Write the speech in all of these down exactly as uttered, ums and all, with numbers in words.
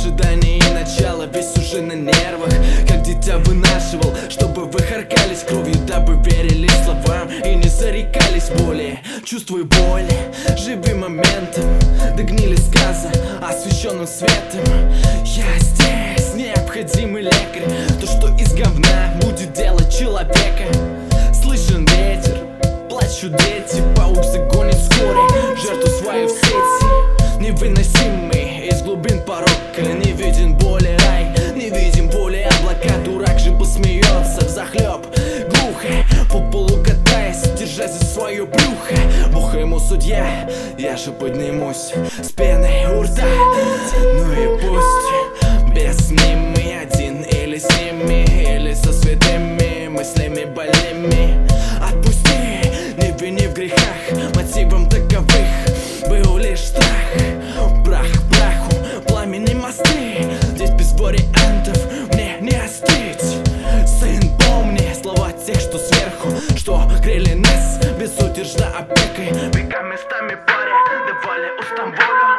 ожидании начала, весь уже на нервах, как дитя вынашивал, чтобы вы харкались кровью, дабы верили словам и не зарекались более. Чувствуй боль, живи моментом, догнили сказа освещенным светом. Я здесь, необходимый лекарь, то, что из говна будет делать человека. Слышен ветер, плачут дети, паук загонит вскоре жертву свою в сети. Невыносимый из глубин порока, не виден более рай, не видим более облака. Дурак же посмеется взахлеб, глухо, по полу катаясь, держась за свое брюхо. Бог ему судья, я же поднимусь с пеной у рта. Ну и пусть без ними, один или с ними, или со святыми мыслями больными. Отпусти, не вини в грехах, мотивом таковых был лишь страх. Прах к праху, пламенные мосты, здесь без вариантов мне не остыть. Сын, помни слова тех, что сверху, что грели нас безудержно опекой. Века местами паря давали устам волю.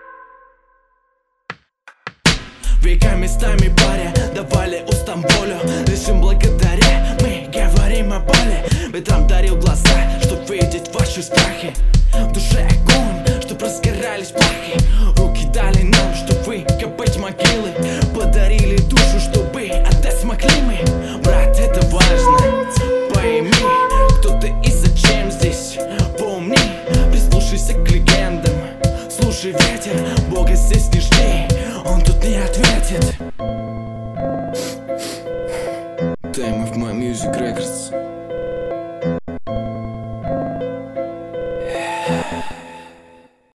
Века местами паря давали устам волю. Лишь им благодаря мы говорим о боли. Ветрам дарил глаза, чтоб видеть ваши страхи. В душе огонь, чтоб разгорались плахи. Руки дали нам, чтоб вы копать могилы. Подарили душу, чтобы отдать смогли мы. Брат, это важно, пойми, кто ты и зачем здесь. Помни, прислушайся к легендам. Слушай ветер, Бога здесь не жди, он тут не ответит. Time of my music records.